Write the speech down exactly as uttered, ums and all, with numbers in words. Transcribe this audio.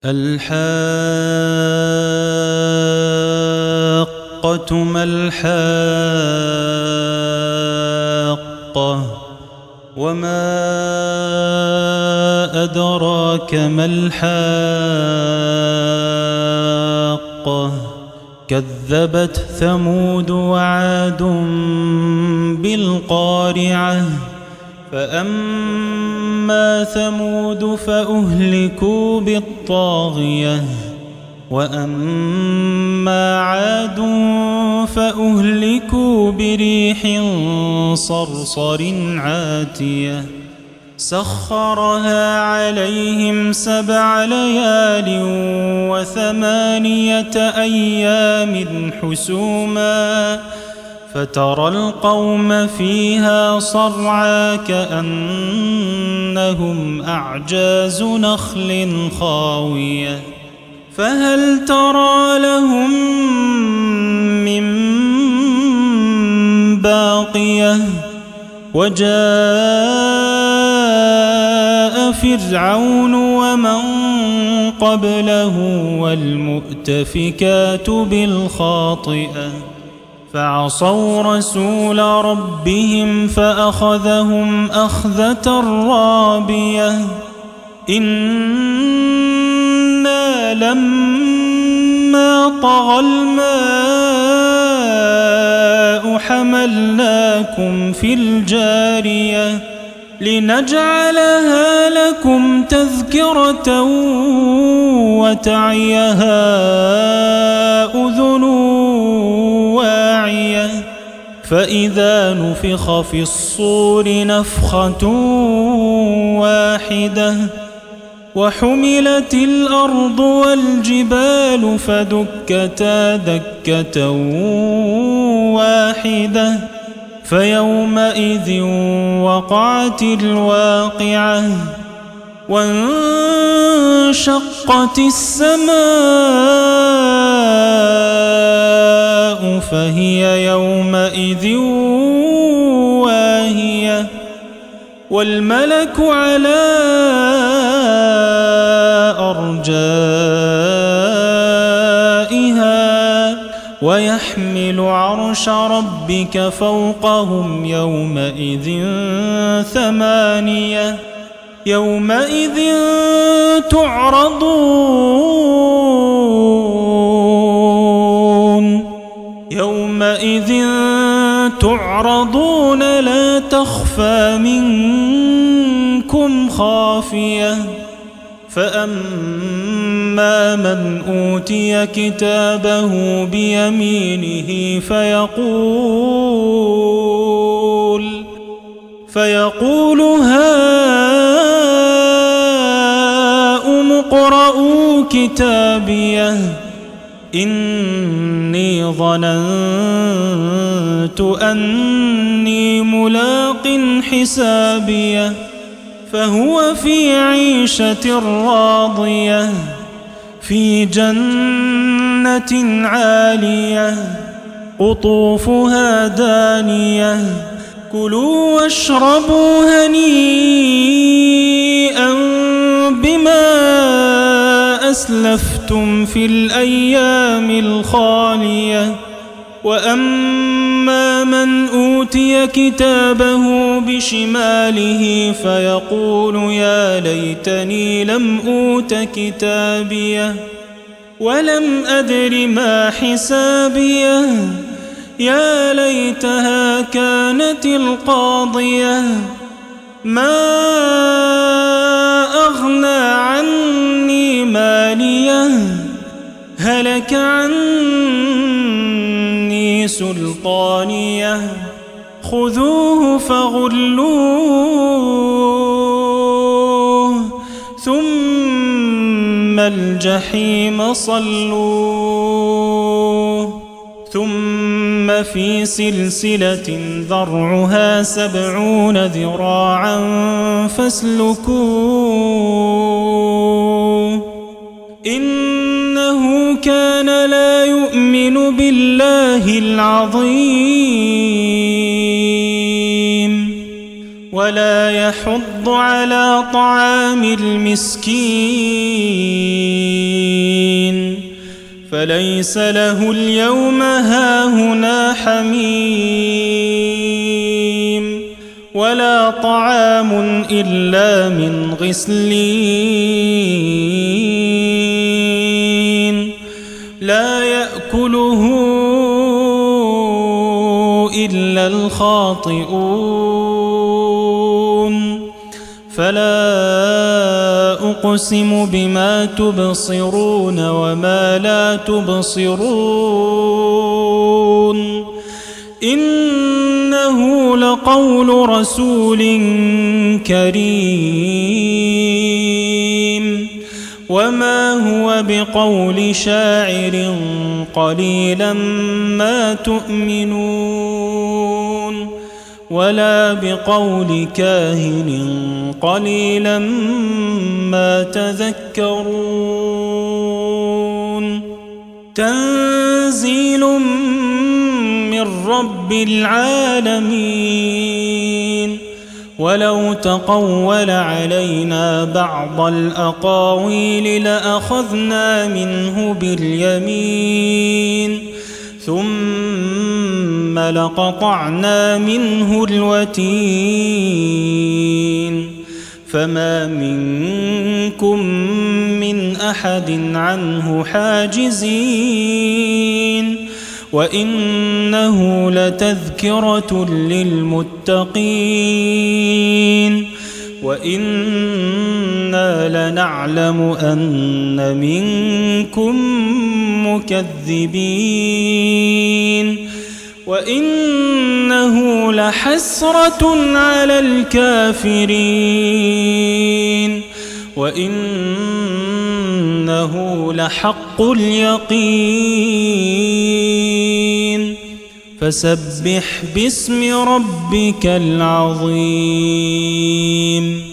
الحاقة ما الحاقة وما أدراك ما الحاقة كذبت ثمود وعاد بالقارعة فأما ثمود فأهلكوا بالطاغية وأما عاد فأهلكوا بريح صرصر عاتية سخرها عليهم سبع ليال وثمانية أيام حسوما فترى القوم فيها صرعى كأنهم أعجاز نخل خاوية فهل ترى لهم من باقية وجاء فرعون ومن قبله والمؤتفكات بالخاطئة فعصوا رسول ربهم فأخذهم أخذة رابية إنا لما طغى الماء حملناكم في الجارية لنجعلها لكم تذكرة وتعيها أذن واعية فإذا نفخ في الصور نفخة واحدة وحملت الأرض والجبال فدكتا دكة واحدة فيومئذ وقعت الواقعة وانشقت السماء فهي يومئذ واهية والملك على أرجائها ويحمل عرش ربك فوقهم يومئذ ثمانية يومئذ تعرضون يومئذ تعرضون لا تخفى منكم خافية فأما من أوتي كتابه بيمينه فيقول فيقول هاؤم اقرءوا كتابيه إني ظننت أني ملاق حسابيه فهو في عيشة راضية في جنة عالية قطوفها دانية كلوا واشربوا هنيئا بما أسلفتم في الأيام الخالية وأما من أوتي كتابه بشماله فيقول يا ليتني لم أوت كتابيه ولم أدر ما حسابيه يا ليتها كانت القاضية ما أغنى عني ماليه هلك عني سلطانيه خذوه فغلوه ثم الجحيم صلوه ثم في سلسلة ذرعها سبعون ذراعا فاسلكوه إنه كان لا يؤمن بالله العظيم ولا ولا يحض على طعام المسكين فليس له اليوم هاهنا حميم ولا طعام إلا من غسلين لا يأكله إلا الخاطئون فلا أقسم بما تبصرون وما لا تبصرون إنه لقول رسول كريم وما هو بقول شاعر قليلا ما تؤمنون ولا بقول كاهن قليلا ما تذكرون تنزيل من رب العالمين ولو تقول علينا بعض الأقاويل لأخذنا منه باليمين ثم لقطعنا منه الوتين فما منكم من أحد عنه حاجزين وإنه لتذكرة للمتقين وإنا لنعلم أن منكم مكذبين وإنه لحسرة على الكافرين وإنه لحق اليقين فسبح باسم ربك العظيم.